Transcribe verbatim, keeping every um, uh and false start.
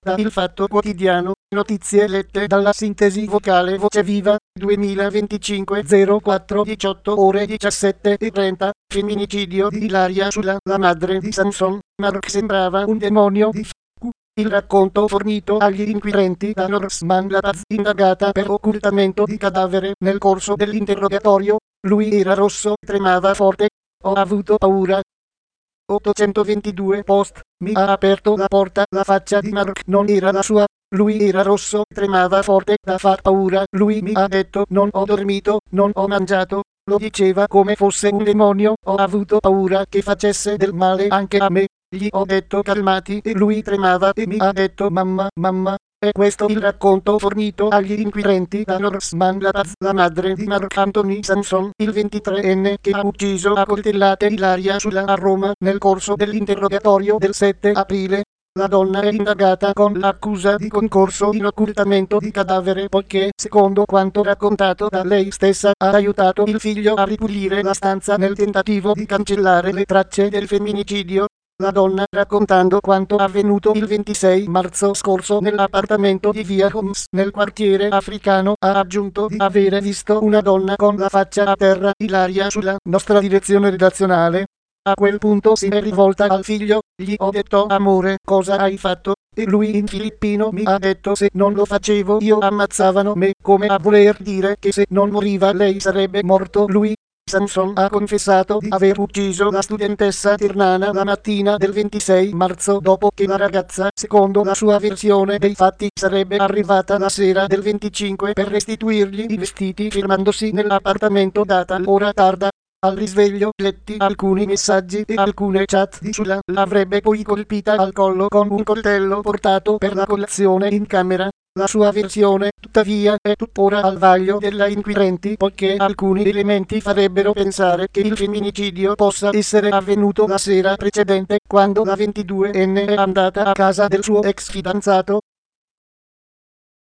da Il Fatto Quotidiano, notizie lette dalla sintesi vocale Voce Viva, duemilaventicinque zero quattro diciotto ore diciassette e trenta, femminicidio di Ilaria Sula, la madre di Samson, Mark sembrava un demonio di f***. Il racconto fornito agli inquirenti da Norseman Lapaz, indagata per occultamento di cadavere nel corso dell'interrogatorio. Lui era rosso, tremava forte. Ho avuto paura. ottocentoventidue post. Mi ha aperto la porta, la faccia di Mark non era la sua. Lui era rosso, tremava forte, da far paura. Lui mi ha detto non ho dormito, non ho mangiato. Lo diceva come fosse un demonio. Ho avuto paura che facesse del male anche a me. Gli ho detto calmati e lui tremava e mi ha detto mamma, mamma. È questo il racconto fornito agli inquirenti da Norseman Lapaz, la madre di Mark Anthony Samson, il ventitreenne che ha ucciso a coltellate Ilaria Sula a Roma nel corso dell'interrogatorio del sette aprile. La donna è indagata con l'accusa di concorso in occultamento di cadavere poiché, secondo quanto raccontato da lei stessa, ha aiutato il figlio a ripulire la stanza nel tentativo di cancellare le tracce del femminicidio. La donna, raccontando quanto avvenuto il ventisei marzo scorso nell'appartamento di via Homs nel quartiere africano, ha aggiunto di avere visto una donna con la faccia a terra. Ilaria Sula, nostra direzione redazionale. A quel punto si è rivolta al figlio, gli ho detto amore, cosa hai fatto? E lui in filippino mi ha detto se non lo facevo io ammazzavano me, come a voler dire che se non moriva lei sarebbe morto lui. Samson ha confessato di aver ucciso la studentessa Tirnana la mattina del ventisei marzo dopo che la ragazza, secondo la sua versione dei fatti, sarebbe arrivata la sera del venticinque per restituirgli i vestiti fermandosi nell'appartamento data l'ora tarda. Al risveglio letti alcuni messaggi e alcune chat di Sula, l'avrebbe poi colpita al collo con un coltello portato per la colazione in camera. La sua versione, tuttavia, è tuttora al vaglio della inquirenti poiché alcuni elementi farebbero pensare che il femminicidio possa essere avvenuto la sera precedente, quando la ventiduenne è andata a casa del suo ex fidanzato.